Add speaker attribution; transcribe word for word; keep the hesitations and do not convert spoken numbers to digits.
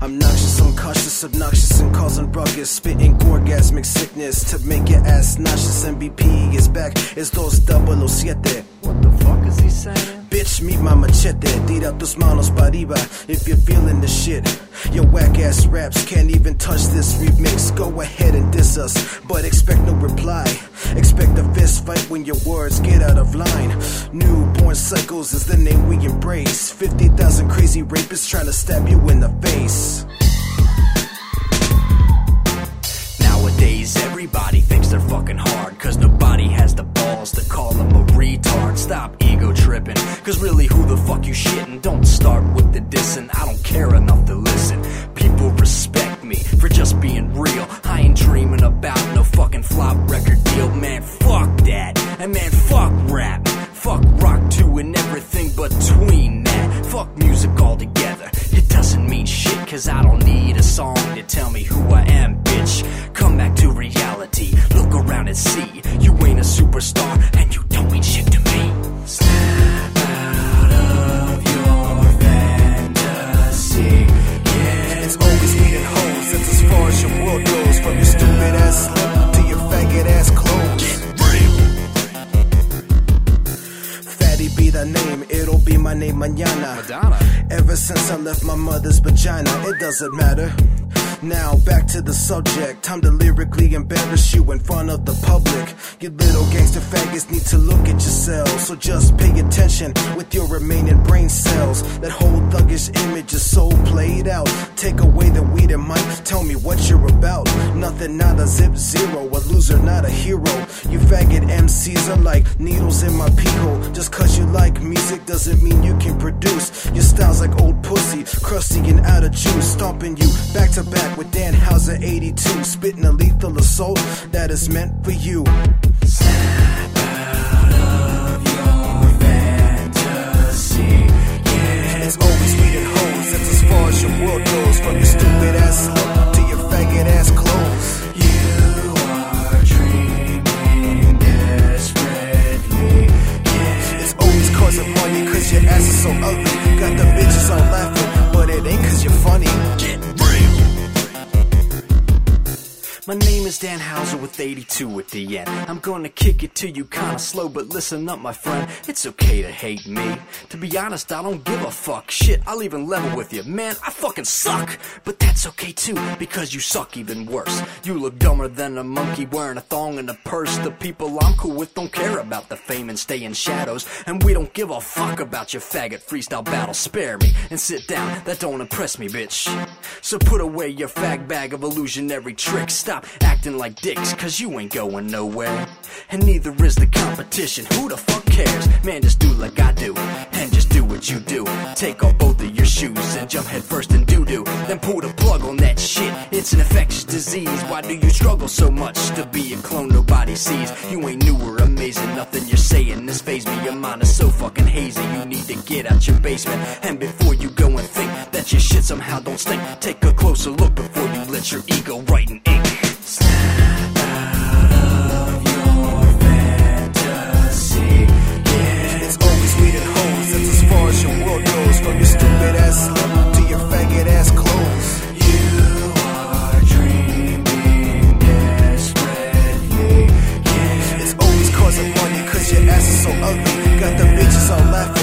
Speaker 1: I'm noxious, unconscious, obnoxious, and causing ruckus. Spitting orgasmic sickness to make your ass nauseous. M V P is back, it's dos double siete.
Speaker 2: What the fuck is he saying?
Speaker 1: Bitch, meet my machete, tira tus manos pa arriba if you're feeling the shit. Your whack-ass raps can't even touch this remix. Go ahead and diss us, but expect no reply. Expect a fist fight when your words get out of line. Newborn cycles is the name we embrace. fifty thousand crazy rapists trying to stab you in the face.
Speaker 2: Nowadays everybody thinks they're fucking hard, cause nobody has the balls to call them a retard. Stop ego tripping, cause really who the fuck you shitting? Don't start with the dissing, I don't care enough to listen. People respect me for just being real. I ain't dreaming about no fucking flop record deal. Man, fuck that, and man, fuck rap. Fuck rock too and everything between that. Fuck music altogether, it doesn't mean shit, cause I don't need a song to tell me who I am, bitch. Come back to reality, look around and see you ain't a superstar and you don't mean shit to me. Snap out of your fantasy, yeah.
Speaker 1: It's always meeting hoes, that's as far as your world goes. From your stupid ass slip to your faggot ass clothes.
Speaker 2: Get real.
Speaker 1: Fatty be the name, it'll be my name mañana.
Speaker 2: Madonna.
Speaker 1: Ever since I left my mother's vagina, it doesn't matter. Now back to the subject, time to lyrically embarrass you in front of the public. You little gangster faggots need to look at yourselves, so just pay attention with your remaining brain cells. That whole thuggish image is so played out. Take away the weed and might tell me what you're about. Nothing, not a zip zero, a loser, not a hero. You faggot M Cs are like needles in my pee hole. Just cause you like music doesn't mean you can produce. Your style's like old pussy, crusty and out of juice. Stomping you back to back with Dan Houser eighty-two, spitting a lethal assault that is meant for you.
Speaker 2: Snap out of your fantasy, yeah.
Speaker 1: It's always meeting hoes, that's as far as your world goes. From your stupid ass slip to your faggot ass clothes.
Speaker 2: You are dreaming desperately, yeah.
Speaker 1: It's always causing money cause your ass is so ugly. Got the bitches all laughing, but it ain't cause you're funny.
Speaker 2: Get real. My name is Dan Houser with eighty-two at the end. I'm gonna kick it to you kinda slow, but listen up my friend, it's okay to hate me. To be honest, I don't give a fuck. Shit, I'll even level with you. Man, I fucking suck! But that's okay too, because you suck even worse. You look dumber than a monkey wearing a thong and a purse. The people I'm cool with don't care about the fame and stay in shadows. And we don't give a fuck about your faggot freestyle battle. Spare me and sit down, that don't impress me, bitch. So put away your fag bag of illusionary tricks. Stop acting like dicks, cause you ain't going nowhere. And neither is the competition, who the fuck cares? Man, just do like I do, and just do what you do. Take off both of your shoes and jump head first in doo-doo. Then pull the plug on that shit, it's an infectious disease. Why do you struggle so much to be a clone nobody sees? You ain't new or amazing, nothing you're saying this phase me. Your mind is so fucking hazy, you need to get out your basement. And before you go and think that your shit somehow don't stink, take a closer look before you let your ego write in ink. Snap out of your fantasy, yeah.
Speaker 1: It's always meeting hoes, that's as far as your world goes. From your stupid ass slip to your faggot ass clothes.
Speaker 2: You are dreaming desperately, yeah.
Speaker 1: It's always causing money cause your ass is so ugly. Got the bitches all laughing.